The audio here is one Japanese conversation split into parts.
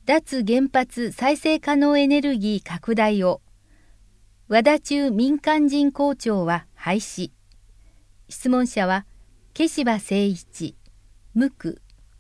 脱原発再生可能エネルギー拡大を。和田中民間人公庁は廃止。質問者は毛柴誠一、無垢。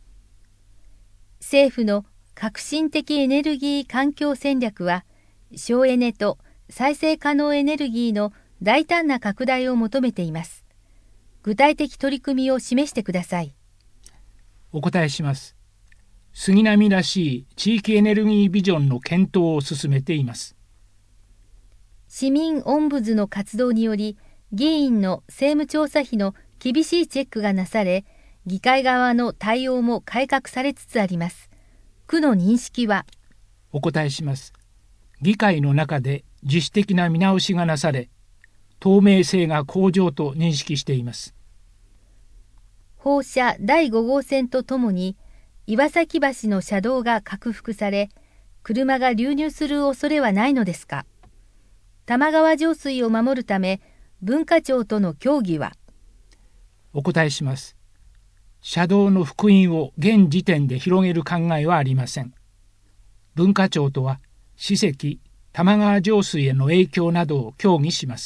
政府の革新的エネルギー環境戦略は、省エネと再生可能エネルギーの大胆な拡大を求めています。具体的取り組みを示してください。 お答えします。杉並らしい地域エネルギービジョンの検討を進めています。 市民オンブズの活動により、議員の政務調査費の厳しいチェックがなされ、議会側の対応も改革されつつあります。区の認識は。 お答えします。議会の中で自主的な見直しがなされ、透明性が向上と認識しています。 放射第5号線とともに、岩崎橋の車道が拡幅され、車が流入する恐れはないのですか。玉川上水を守るため、文化庁との協議は。 お答えします。車道の幅員を現時点で広げる考えはありません。文化庁とは、史跡、玉川上水への影響などを協議します。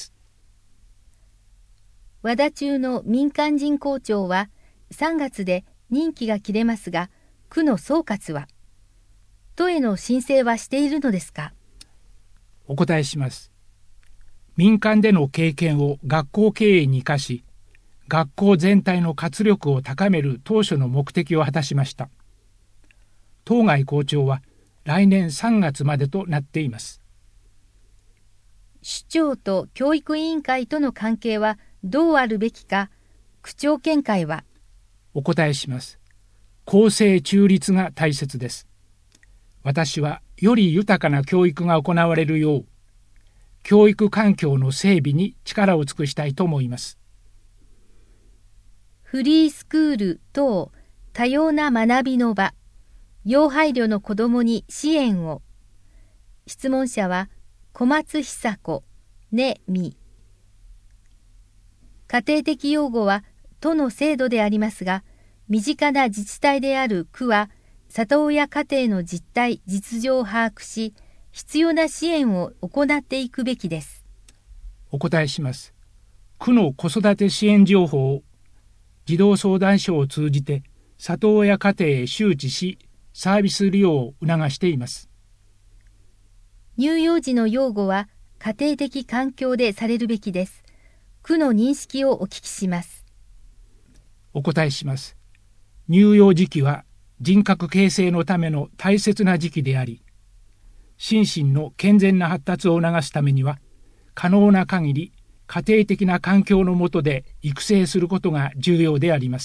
和田中の民間人公庁は、3月で任期が切れますが、区の総括は。都への申請はしているのですか。 お答えします。民間での経験を学校経営に生かし、学校全体の活力を高める当初の目的を果たしました。当該校長は来年3月までとなっています。 首長と教育委員会との関係はどうあるべきか、区長見解は。 お答えします。公正中立が大切です。私はより豊かな教育が行われるよう、教育環境の整備に力を尽くしたいと思います。 フリースクール等多様な学びの場、要配慮の子どもに支援を。質問者は小松久子、ねみ。家庭的養護は都の制度でありますが、身近な自治体である区は、里親家庭の実態・実情を把握し、必要な支援を行っていくべきです。 お答えします。区の子育て支援情報を児童相談所を通じて里親家庭へ周知し、サービス利用を促しています。 乳幼児の養護は家庭的環境でされるべきです。区の認識をお聞きします。 お答えします。乳幼児期は人格形成のための大切な時期であり、心身の健全な発達を促すためには、可能な限り家庭的な環境の下で育成することが重要であります。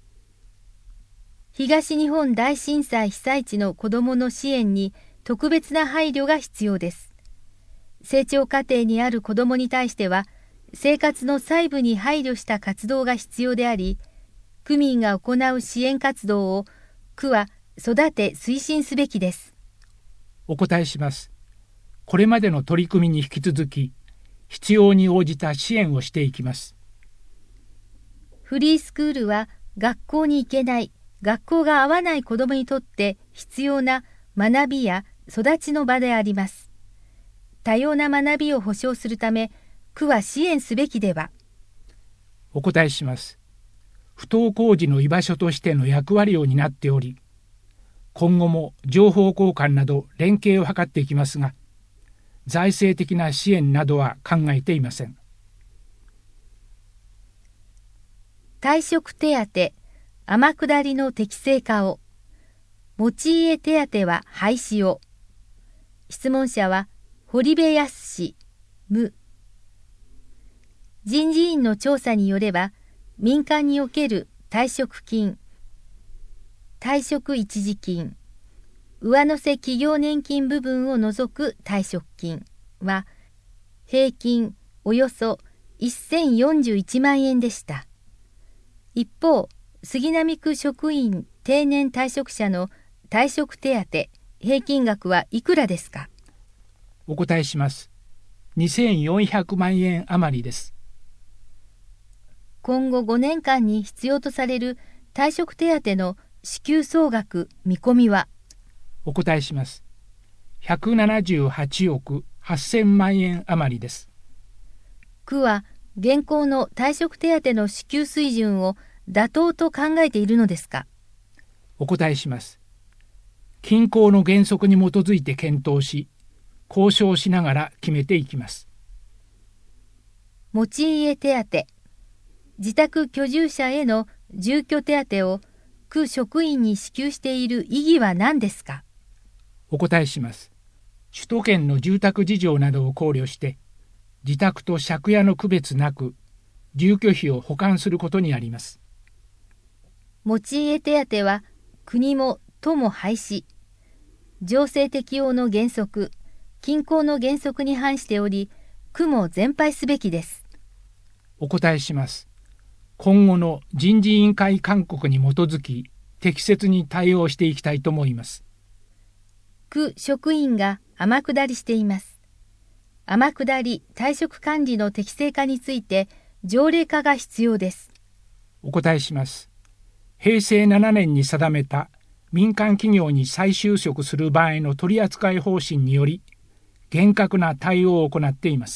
東日本大震災被災地の子どもの支援に特別な配慮が必要です。成長過程にある子どもに対しては、生活の細部に配慮した活動が必要であり、区民が行う支援活動を区は育て推進すべきです。 お答えします。これまでの取り組みに引き続き、必要に応じた支援をしていきます。 フリースクールは学校に行けない、学校が合わない子どもにとって必要な学びや育ちの場であります。多様な学びを保障するため、区は支援すべきでは。 お答えします。不登校児の居場所としての役割を担っており、今後も情報交換など連携を図っていきますが、財政的な支援などは考えていません。 退職手当、天下りの適正化を。持ち家手当は廃止を。質問者は堀部康、無。人事院の調査によれば、民間における退職金、退職一時金、上乗せ企業年金部分を除く退職金は、平均およそ1041万円でした。一方、杉並区職員定年退職者の退職手当、平均額はいくらですか。 お答えします。2400万円余りです。 今後5年間に必要とされる退職手当の支給総額見込みは。 お答えします。178億8000万円余りです。 区は現行の退職手当の支給水準を妥当と考えているのですか。 お答えします。均衡の原則に基づいて検討し、交渉しながら決めていきます。 持ち家手当、自宅居住者への住居手当を区職員に支給している意義は何ですか。 お答えします。首都圏の住宅事情などを考慮して、自宅と借家の区別なく、住居費を補完することにあります。 持ち家手当は国も都も廃止。情勢適応の原則、均衡の原則に反しており、区も全廃すべきです。 お答えします。今後の人事委員会勧告に基づき、適切に対応していきたいと思います。 区職員が天下りしています。天下り退職管理の適正化について条例化が必要です。 お答えします。平成7年に定めた民間企業に再就職する場合の取扱方針により、厳格な対応を行っています。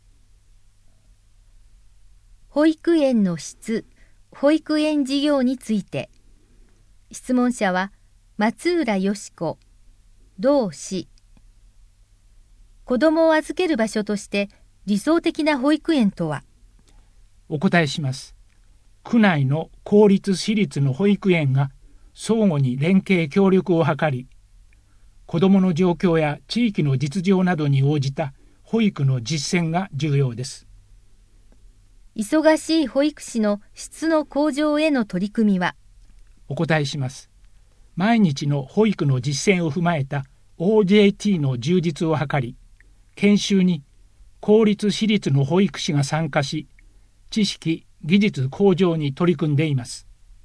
保育園の質、保育園事業について、質問者は松浦よし子、同氏。子どもを預ける場所として理想的な保育園とは。 お答えします。区内の公立私立の保育園が相互に連携協力を図り、子どもの状況や地域の実情などに応じた保育の実践が重要です。 忙しい保育士の質の向上への取り組みは。 お答えします。毎日の保育の実践を踏まえた OJT の充実を図り、研修に公立私立の保育士が参加し、知識・技術向上に取り組んでいます。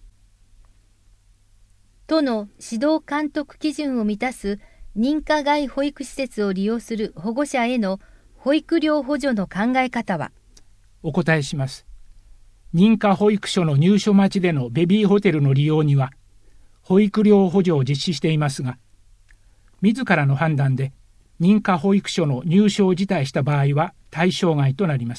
都の指導監督基準を満たす認可外保育施設を利用する保護者への保育料補助の考え方は。 お答えします。認可保育所の入所待ちでのベビーホテルの利用には、保育料補助を実施していますが、自らの判断で認可保育所の入所を辞退した場合は対象外となります。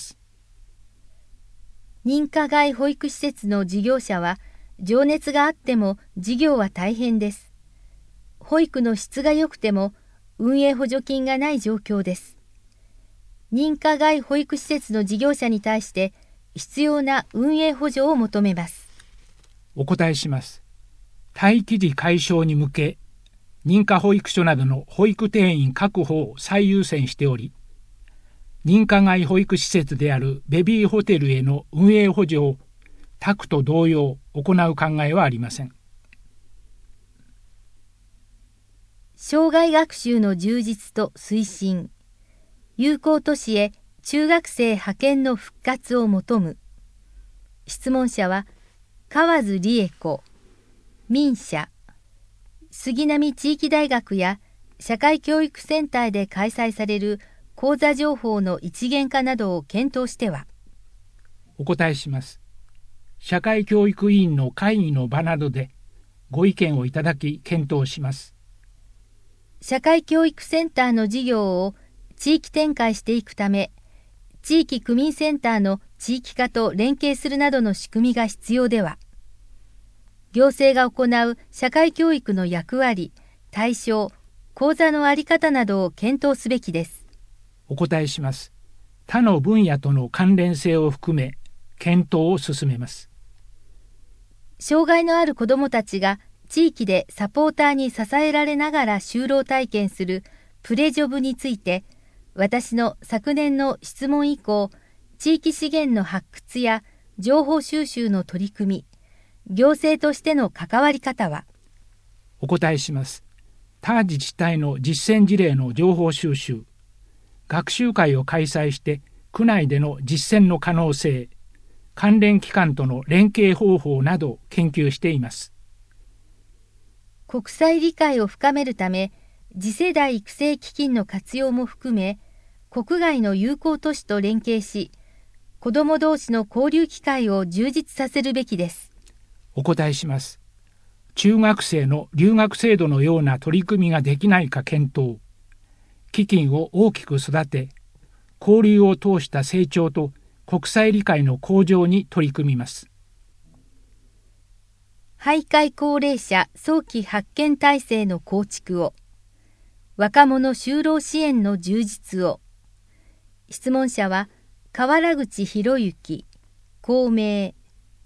認可外保育施設の事業者は、情熱があっても事業は大変です。保育の質が良くても運営補助金がない状況です。認可外保育施設の事業者に対して必要な運営補助を求めます。 お答えします。待機児解消に向け、認可保育所などの保育定員確保を最優先しており、認可外保育施設であるベビーホテルへの運営補助を他区と同様行う考えはありません。 生涯学習の充実と推進、友好都市へ中学生派遣の復活を求む。質問者は河津理恵子、民社、杉並地域大学や社会教育センターで開催される講座情報の一元化などを検討しては。 お答えします。社会教育委員の会議の場などでご意見をいただき検討します。 社会教育センターの事業を地域展開していくため、地域区民センターの地域化と連携するなどの仕組みが必要では。行政が行う社会教育の役割、対象、講座の在り方などを検討すべきです。 お答えします。他の分野との関連性を含め、検討を進めます。 障害のある子どもたちが地域でサポーターに支えられながら就労体験するプレジョブについて、私の昨年の質問以降、地域資源の発掘や情報収集の取り組み、行政としての関わり方は。 お答えします。他自治体の実践事例の情報収集、学習会を開催して区内での実践の可能性、関連機関との連携方法などを研究しています。 国際理解を深めるため、次世代育成基金の活用も含め、国外の友好都市と連携し、子ども同士の交流機会を充実させるべきです。 お答えします。 中学生の留学制度のような取り組みができないか検討、基金を大きく育て、交流を通した成長と国際理解の向上に取り組みます。 徘徊高齢者早期発見体制の構築を、若者就労支援の充実を。質問者は河原口博之、公明。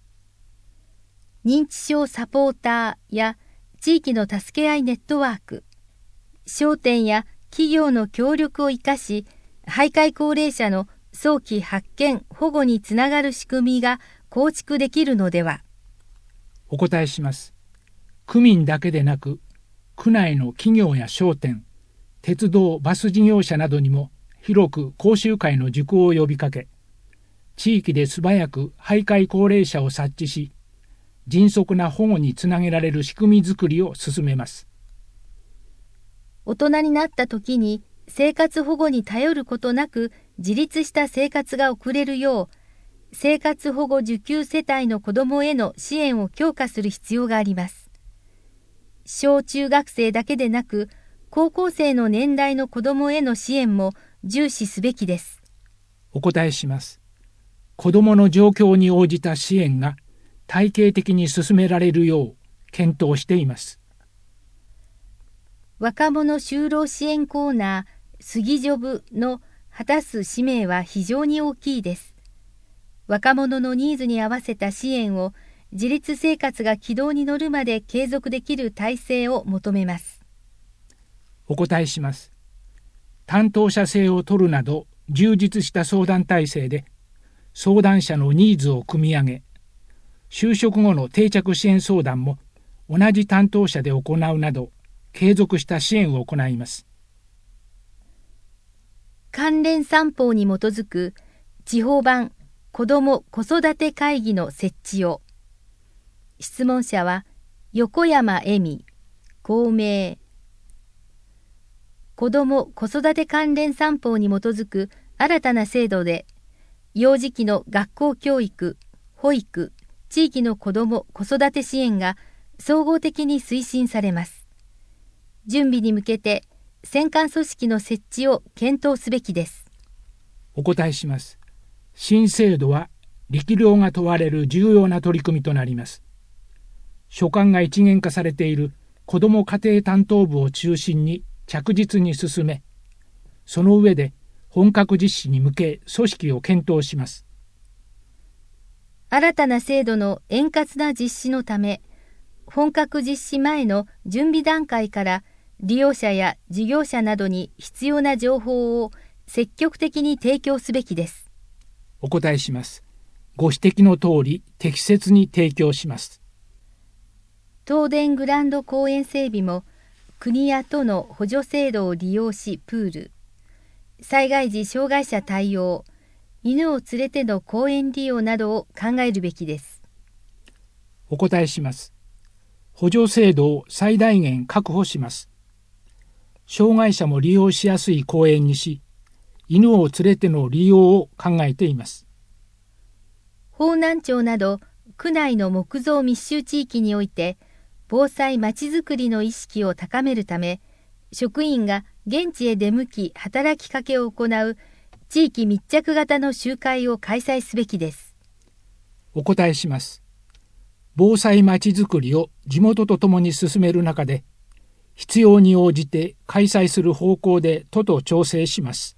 認知症サポーターや地域の助け合いネットワーク、商店や企業の協力を生かし、徘徊高齢者の早期発見・保護につながる仕組みが構築できるのでは。 お答えします。区民だけでなく、区内の企業や商店、鉄道・バス事業者などにも広く講習会の受講を呼びかけ、地域で素早く徘徊高齢者を察知し、迅速な保護につなげられる仕組みづくりを進めます。 大人になった時に生活保護に頼ることなく自立した生活が送れるよう、生活保護受給世帯の子どもへの支援を強化する必要があります。小中学生だけでなく、高校生の年代の子どもへの支援も重視すべきです。 お答えします。子どもの状況に応じた支援が体系的に進められるよう検討しています。 若者就労支援コーナー、杉ジョブの果たす使命は非常に大きいです。若者のニーズに合わせた支援を自立生活が軌道に乗るまで継続できる体制を求めます。 お答えします。担当者制を取るなど充実した相談体制で相談者のニーズを組み上げ、就職後の定着支援相談も同じ担当者で行うなど継続した支援を行います。 関連三法に基づく地方版子ども・子育て会議の設置を。質問者は横山恵美、公明。子ども・子育て関連三法に基づく新たな制度で、幼児期の学校教育、保育、地域の子ども・子育て支援が総合的に推進されます。準備に向けて選管組織の設置を検討すべきです。 お答えします。新制度は力量が問われる重要な取り組みとなります。所管が一元化されている子ども家庭担当部を中心に着実に進め、その上で本格実施に向け組織を検討します。 新たな制度の円滑な実施のため、本格実施前の準備段階から利用者や事業者などに必要な情報を積極的に提供すべきです。 お答えします。ご指摘の通り適切に提供します。 東電グランド公園整備も国や都の補助制度を利用しプール、災害時障害者対応、犬を連れての公園利用などを考えるべきです。 お答えします。補助制度を最大限確保します。障害者も利用しやすい公園にし、犬を連れての利用を考えています。 方南町など区内の木造密集地域において防災まちづくりの意識を高めるため、職員が現地へ出向き働きかけを行う地域密着型の集会を開催すべきです。 お答えします。防災まちづくりを地元とともに進める中で、必要に応じて開催する方向で都と調整します。